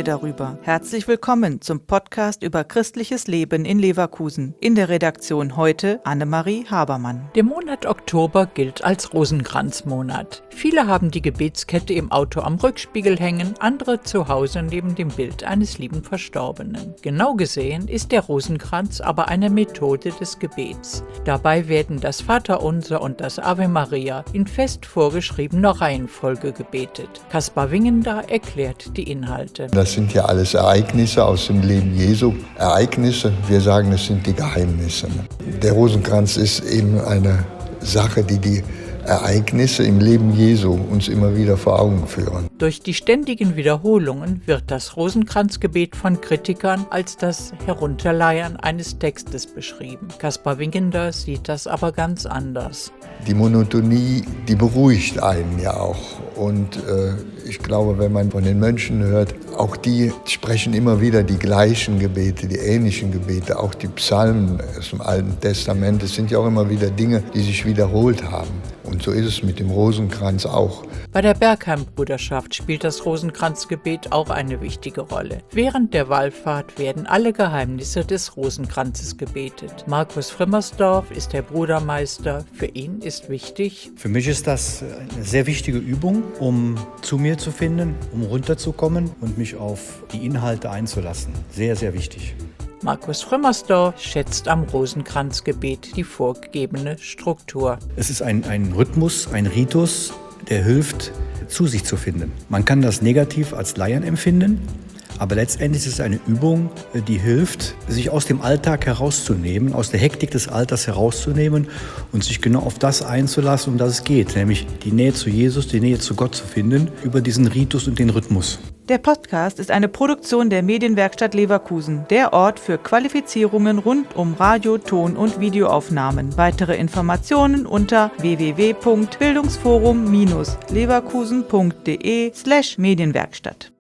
darüber. Herzlich willkommen zum Podcast über christliches Leben in Leverkusen. In der Redaktion heute Annemarie Habermann. Der Monat Oktober gilt als Rosenkranzmonat. Viele haben die Gebetskette im Auto am Rückspiegel hängen, andere zu Hause neben dem Bild eines lieben Verstorbenen. Genau gesehen ist der Rosenkranz aber eine Methode des Gebets. Dabei werden das Vaterunser und das Ave Maria in fest vorgeschriebener Reihenfolge gebetet. Kaspar Wingender erklärt die Inhalte. Das sind ja alles Ereignisse aus dem Leben Jesu. Ereignisse, wir sagen, es sind die Geheimnisse. Der Rosenkranz ist eben eine Sache, die Ereignisse im Leben Jesu uns immer wieder vor Augen führen. Durch die ständigen Wiederholungen wird das Rosenkranzgebet von Kritikern als das Herunterleiern eines Textes beschrieben. Kaspar Wingender sieht das aber ganz anders. Die Monotonie, die beruhigt einen ja auch. Und ich glaube, wenn man von den Mönchen hört, auch die sprechen immer wieder die gleichen Gebete, die ähnlichen Gebete, auch die Psalmen aus dem Alten Testament. Es sind ja auch immer wieder Dinge, die sich wiederholt haben. Und so ist es mit dem Rosenkranz auch. Bei der Bergheim-Bruderschaft spielt das Rosenkranzgebet auch eine wichtige Rolle. Während der Wallfahrt werden alle Geheimnisse des Rosenkranzes gebetet. Markus Frimmersdorf ist der Brudermeister. Für ihn ist wichtig: Für mich ist das eine sehr wichtige Übung, um zu mir zu finden, um runterzukommen und mich auf die Inhalte einzulassen. Sehr, sehr wichtig. Markus Frimmersdorf schätzt am Rosenkranzgebet die vorgegebene Struktur. Es ist ein Rhythmus, ein Ritus, der hilft, zu sich zu finden. Man kann das negativ als Laien empfinden, aber letztendlich ist es eine Übung, die hilft, sich aus dem Alltag herauszunehmen, aus der Hektik des Alltags herauszunehmen und sich genau auf das einzulassen, um das es geht, nämlich die Nähe zu Jesus, die Nähe zu Gott zu finden, über diesen Ritus und den Rhythmus. Der Podcast ist eine Produktion der Medienwerkstatt Leverkusen, der Ort für Qualifizierungen rund um Radio-, Ton- und Videoaufnahmen. Weitere Informationen unter www.bildungsforum-leverkusen.de/Medienwerkstatt.